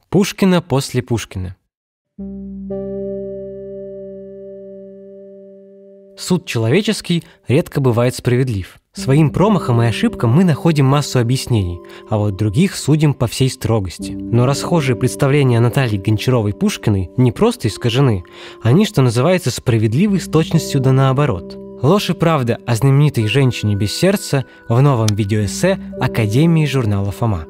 Пушкина после Пушкина. Суд человеческий редко бывает справедлив. Своим промахам и ошибкам мы находим массу объяснений, а вот других судим по всей строгости. Но расхожие представления Натальи Гончаровой-Пушкиной не просто искажены, они, что называется, справедливы с точностью да наоборот. Ложь и правда о знаменитой женщине без сердца в новом видеоэссе Академии журнала «Фома».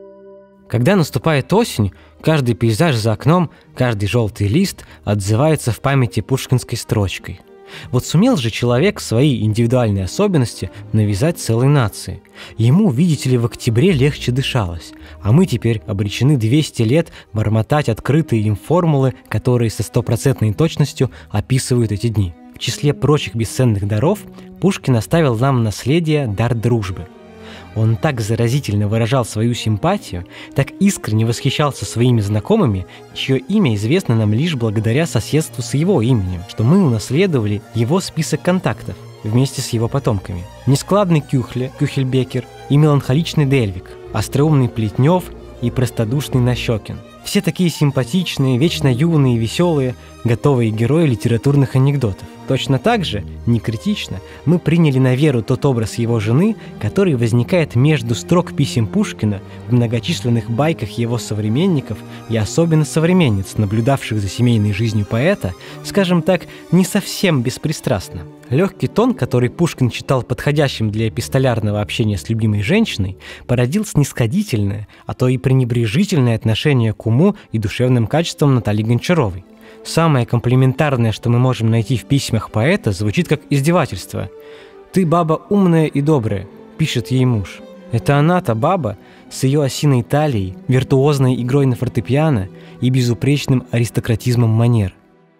Когда наступает осень, каждый пейзаж за окном, каждый желтый лист отзывается в памяти пушкинской строчкой. Вот сумел же человек свои индивидуальные особенности навязать целой нации. Ему, видите ли, в октябре легче дышалось, а мы теперь обречены 200 лет бормотать открытые им формулы, которые со стопроцентной точностью описывают эти дни. В числе прочих бесценных даров Пушкин оставил нам наследие дар дружбы. Он так заразительно выражал свою симпатию, так искренне восхищался своими знакомыми, чье имя известно нам лишь благодаря соседству с его именем, что мы унаследовали его список контактов вместе с его потомками. Нескладный Кюхельбекер и меланхоличный Дельвик, остроумный Плетнев и простодушный Нащекин. Все такие симпатичные, вечно юные и веселые, готовые герои литературных анекдотов. Точно так же, не критично, мы приняли на веру тот образ его жены, который возникает между строк писем Пушкина в многочисленных байках его современников и особенно современниц, наблюдавших за семейной жизнью поэта, скажем так, не совсем беспристрастно. Легкий тон, который Пушкин считал подходящим для эпистолярного общения с любимой женщиной, породил снисходительное, а то и пренебрежительное отношение к уму и душевным качествам Натальи Гончаровой. Самое комплиментарное, что мы можем найти в письмах поэта, звучит как издевательство. «Ты баба умная и добрая», — пишет ей муж. Это она-то баба с ее осиной талией, виртуозной игрой на фортепиано и безупречным аристократизмом манер.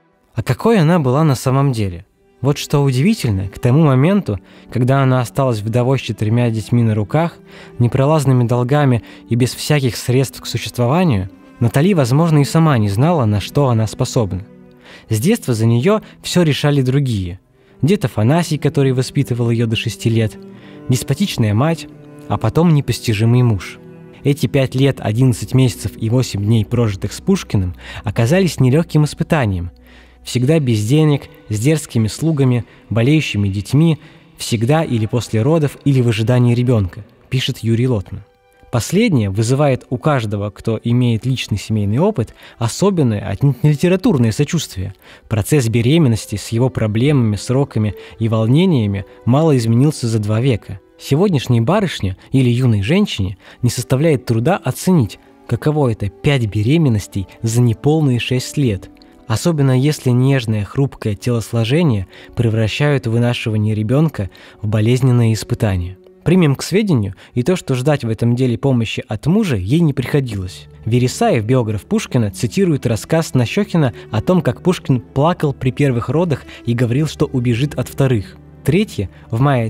А какой она была на самом деле? Вот что удивительно, к тому моменту, когда она осталась вдовой с 4 детьми на руках, непролазными долгами и без всяких средств к существованию, Натали, возможно, и сама не знала, на что она способна. С детства за нее все решали другие. Дед Афанасий, который воспитывал ее до 6 лет, деспотичная мать, а потом непостижимый муж. Эти 5 лет, 11 месяцев и 8 дней, прожитых с Пушкиным, оказались нелегким испытанием. Всегда без денег, с дерзкими слугами, болеющими детьми, всегда или после родов, или в ожидании ребенка, пишет Юрий Лотман. Последнее вызывает у каждого, кто имеет личный семейный опыт, особенное, отнюдь не литературное сочувствие. Процесс беременности с его проблемами, сроками и волнениями мало изменился за 2 века. Сегодняшней барышне или юной женщине не составляет труда оценить, каково это 5 беременностей за неполные 6 лет. Особенно если нежное, хрупкое телосложение превращают вынашивание ребенка в болезненное испытание. Примем к сведению и то, что ждать в этом деле помощи от мужа ей не приходилось. Вересаев, биограф Пушкина, цитирует рассказ Нащекина о том, как Пушкин плакал при первых родах и говорил, что убежит от вторых. Третьи, в мае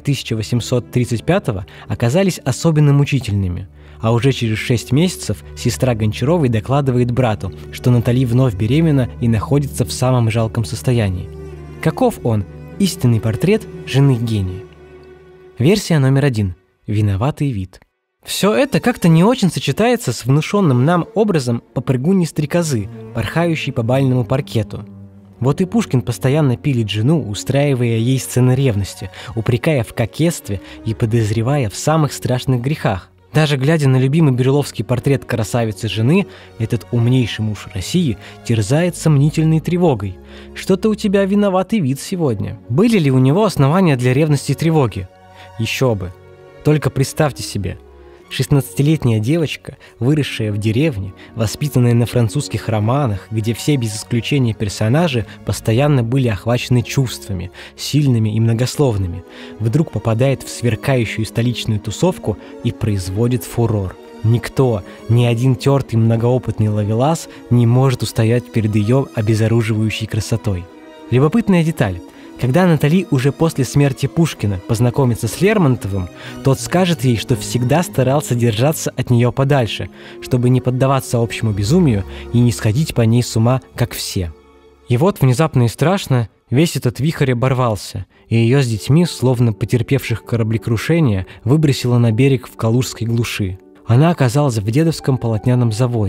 1835-го, оказались особенно мучительными. А уже через 6 месяцев сестра Гончаровой докладывает брату, что Натали вновь беременна и находится в самом жалком состоянии. Каков он, истинный портрет жены гения? Версия номер 1. Виноватый вид. Все это как-то не очень сочетается с внушенным нам образом попрыгуньи-стрекозы, порхающей по бальному паркету. Вот и Пушкин постоянно пилит жену, устраивая ей сцены ревности, упрекая в кокетстве и подозревая в самых страшных грехах. Даже глядя на любимый бирюловский портрет красавицы жены, этот умнейший муж России терзает сомнительной тревогой. Что-то у тебя виноватый вид сегодня. Были ли у него основания для ревности и тревоги? Еще бы. Только представьте себе. 16-летняя девочка, выросшая в деревне, воспитанная на французских романах, где все без исключения персонажи постоянно были охвачены чувствами, сильными и многословными, вдруг попадает в сверкающую столичную тусовку и производит фурор. Никто, ни один тертый многоопытный ловелас не может устоять перед ее обезоруживающей красотой. Любопытная деталь. Когда Натали уже после смерти Пушкина познакомится с Лермонтовым, тот скажет ей, что всегда старался держаться от нее подальше, чтобы не поддаваться общему безумию и не сходить по ней с ума, как все. И вот внезапно и страшно весь этот вихрь оборвался, и ее с детьми, словно потерпевших кораблекрушение, выбросило на берег в калужской глуши. Она оказалась в дедовском полотняном заводе.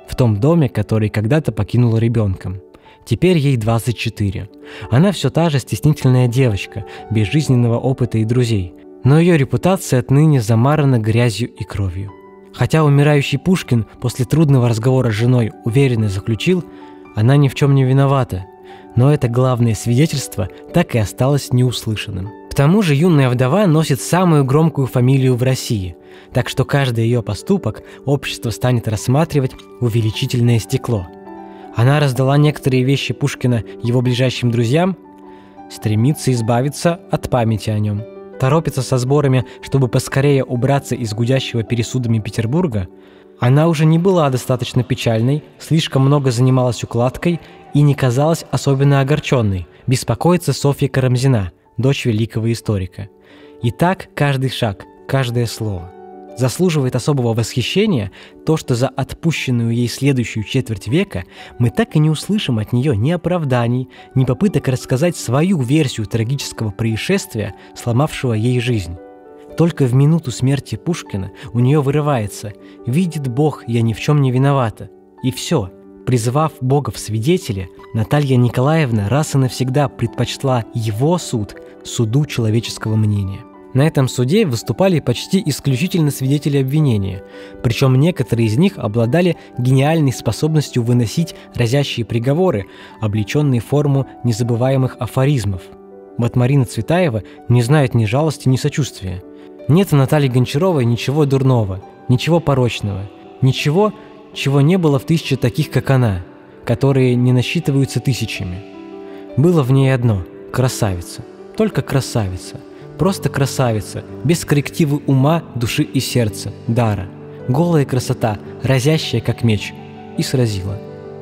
в том доме, который когда-то покинула ребенком. Теперь ей 24. Она все та же стеснительная девочка, без жизненного опыта и друзей, но ее репутация отныне замарана грязью и кровью. Хотя умирающий Пушкин после трудного разговора с женой уверенно заключил, она ни в чем не виновата, но это главное свидетельство так и осталось неуслышанным. К тому же юная вдова носит самую громкую фамилию в России, так что каждый ее поступок общество станет рассматривать в увеличительное стекло. Она раздала некоторые вещи Пушкина его ближайшим друзьям, стремится избавиться от памяти о нем, торопится со сборами, чтобы поскорее убраться из гудящего пересудами Петербурга. Она уже не была достаточно печальной, слишком много занималась укладкой и не казалась особенно огорченной, беспокоится Софья Карамзина, дочь великого историка. И так каждый шаг, каждое слово. Заслуживает особого восхищения то, что за отпущенную ей следующую четверть века мы так и не услышим от нее ни оправданий, ни попыток рассказать свою версию трагического происшествия, сломавшего ей жизнь. Только в минуту смерти Пушкина у нее вырывается: «Видит Бог, я ни в чем не виновата». И все. Призвав Бога в свидетели, Наталья Николаевна раз и навсегда предпочла его суд суду человеческого мнения. На этом суде выступали почти исключительно свидетели обвинения, причем некоторые из них обладали гениальной способностью выносить разящие приговоры, облеченные в форму незабываемых афоризмов. Вот Марина Цветаева не знает ни жалости, ни сочувствия. Нет в Наталье Гончаровой ничего дурного, ничего порочного, ничего, чего не было в тысяче таких, как она, которые не насчитываются тысячами. Было в ней одно – красавица, только красавица. Просто красавица, без коррективы ума, души и сердца, дара. Голая красота, разящая как меч. И сразила.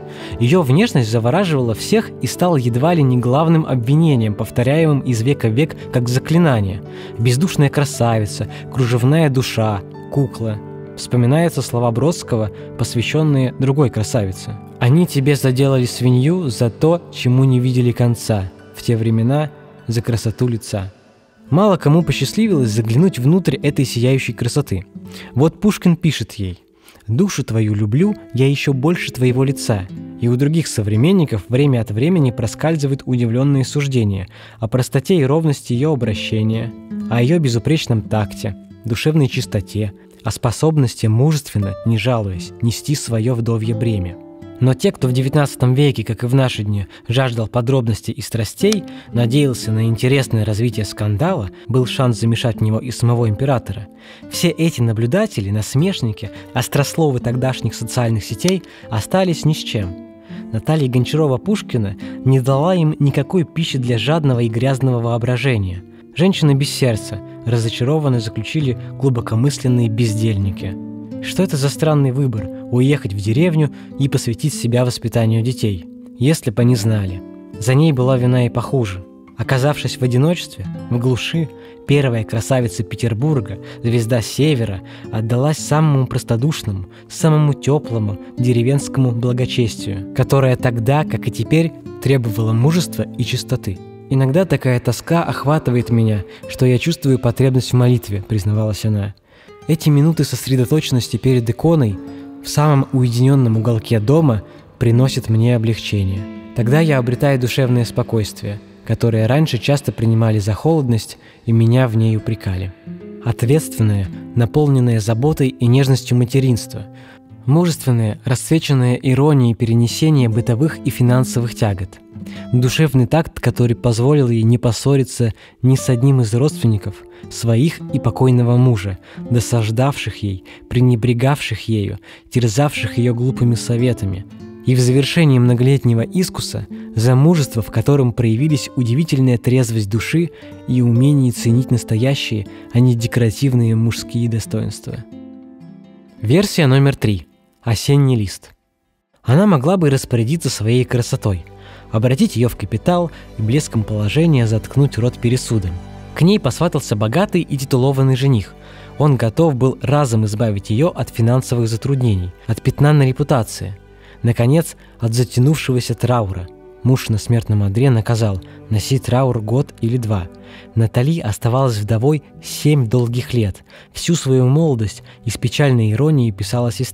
Ее внешность завораживала всех и стала едва ли не главным обвинением, повторяемым из века в век как заклинание. Бездушная красавица, кружевная душа, кукла. Вспоминаются слова Бродского, посвященные другой красавице. «Они тебе заделали свинью за то, чему не видели конца, в те времена за красоту лица». Мало кому посчастливилось заглянуть внутрь этой сияющей красоты. Вот Пушкин пишет ей: «Душу твою люблю, я еще больше твоего лица». И у других современников время от времени проскальзывают удивленные суждения о простоте и ровности ее обращения, о ее безупречном такте, душевной чистоте, о способности мужественно, не жалуясь, нести свое вдовье бремя. Но те, кто в XIX веке, как и в наши дни, жаждал подробностей и страстей, надеялся на интересное развитие скандала, был шанс замешать в него и самого императора. Все эти наблюдатели, насмешники, острословы тогдашних социальных сетей остались ни с чем. Наталья Гончарова-Пушкина не дала им никакой пищи для жадного и грязного воображения. Женщины без сердца, разочарованно заключили глубокомысленные бездельники. Что это за странный выбор – уехать в деревню и посвятить себя воспитанию детей? Если бы они знали. За ней была вина и похуже. Оказавшись в одиночестве, в глуши, первая красавица Петербурга, звезда Севера, отдалась самому простодушному, самому теплому деревенскому благочестию, которое тогда, как и теперь, требовало мужества и чистоты. «Иногда такая тоска охватывает меня, что я чувствую потребность в молитве», – признавалась она. Эти минуты сосредоточенности перед иконой в самом уединенном уголке дома приносят мне облегчение. Тогда я обретаю душевное спокойствие, которое раньше часто принимали за холодность и меня в ней упрекали. Ответственное, наполненное заботой и нежностью материнство, мужественное, расцвеченное иронией перенесение бытовых и финансовых тягот, душевный такт, который позволил ей не поссориться ни с одним из родственников, своих и покойного мужа, досаждавших ей, пренебрегавших ею, терзавших ее глупыми советами, и в завершении многолетнего искуса замужество, в котором проявились удивительная трезвость души и умение ценить настоящие, а не декоративные мужские достоинства. Версия номер 3. Осенний лист. Она могла бы распорядиться своей красотой, обратить ее в капитал и блеском положения заткнуть рот пересудом. К ней посватался богатый и титулованный жених. Он готов был разом избавить ее от финансовых затруднений, от пятна на репутации, наконец, от затянувшегося траура. Муж на смертном одре наказал носить траур год или два. Натали оставалась вдовой 7 долгих лет. Всю свою молодость и с печальной иронией писала сестре: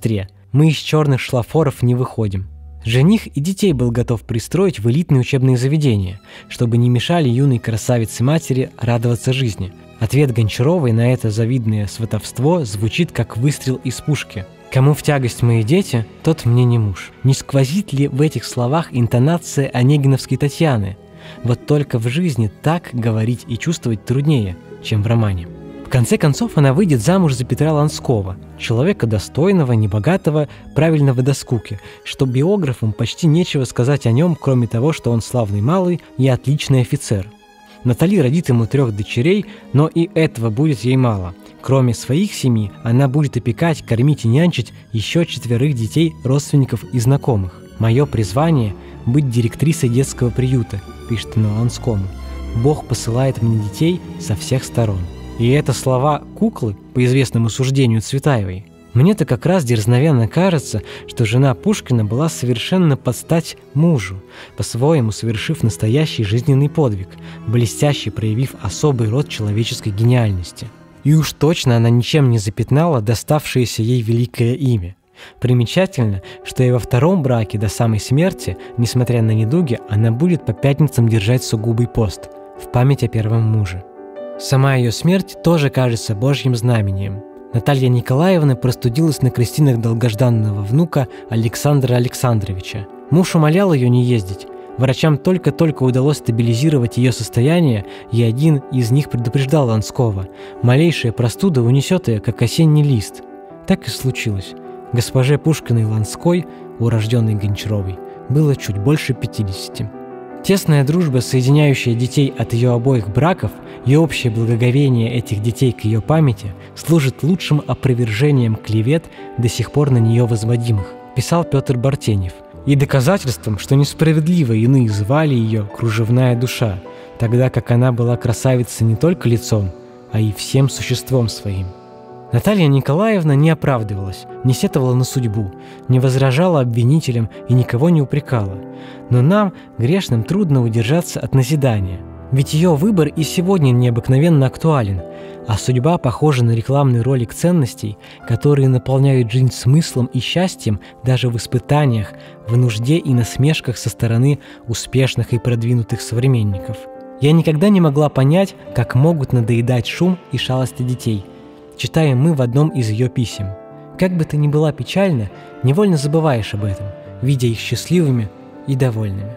мы из черных шлафоров не выходим. Жених и детей был готов пристроить в элитные учебные заведения, чтобы не мешали юной красавице-матери радоваться жизни. Ответ Гончаровой на это завидное сватовство звучит как выстрел из пушки. «Кому в тягость мои дети, тот мне не муж». Не сквозит ли в этих словах интонация онегиновской Татьяны? Вот только в жизни так говорить и чувствовать труднее, чем в романе. В конце концов, она выйдет замуж за Петра Ланского, человека достойного, небогатого, правильного до скуки, что биографам почти нечего сказать о нем, кроме того, что он славный малый и отличный офицер. Натали родит ему 3 дочерей, но и этого будет ей мало. Кроме своих 7, она будет опекать, кормить и нянчить еще 4 детей, родственников и знакомых. «Мое призвание – быть директрисой детского приюта», – пишет она Ланскому. «Бог посылает мне детей со всех сторон». И это слова куклы, по известному суждению Цветаевой. Мне-то как раз дерзновенно кажется, что жена Пушкина была совершенно под стать мужу, по-своему совершив настоящий жизненный подвиг, блестяще проявив особый род человеческой гениальности. И уж точно она ничем не запятнала доставшееся ей великое имя. Примечательно, что и во 2-м браке до самой смерти, несмотря на недуги, она будет по пятницам держать сугубый пост в память о 1-м муже. Сама ее смерть тоже кажется божьим знамением. Наталья Николаевна простудилась на крестинах долгожданного внука Александра Александровича. Муж умолял ее не ездить. Врачам только-только удалось стабилизировать ее состояние, и один из них предупреждал Ланского: малейшая простуда унесет ее, как осенний лист. Так и случилось. Госпоже Пушкиной Ланской, урожденной Гончаровой, было чуть больше 50. Тесная дружба, соединяющая детей от ее обоих браков, и общее благоговение этих детей к ее памяти служит лучшим опровержением клевет, до сих пор на нее возводимых, писал Петр Бартенев, и доказательством, что несправедливо иные звали ее «кружевная душа», тогда как она была красавицей не только лицом, а и всем существом своим. Наталья Николаевна не оправдывалась, не сетовала на судьбу, не возражала обвинителям и никого не упрекала. Но нам, грешным, трудно удержаться от назидания. Ведь ее выбор и сегодня необыкновенно актуален, а судьба похожа на рекламный ролик ценностей, которые наполняют жизнь смыслом и счастьем даже в испытаниях, в нужде и насмешках со стороны успешных и продвинутых современников. Я никогда не могла понять, как могут надоедать шум и шалости детей, читаем мы в одном из ее писем. Как бы ты ни была печальна, невольно забываешь об этом, видя их счастливыми и довольными.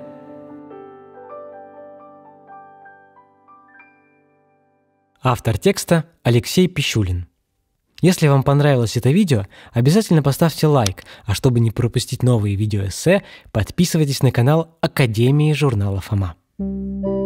Автор текста Алексей Пищулин. Если вам понравилось это видео, обязательно поставьте лайк, а чтобы не пропустить новые видеоэссе, подписывайтесь на канал Академии журнала Фома.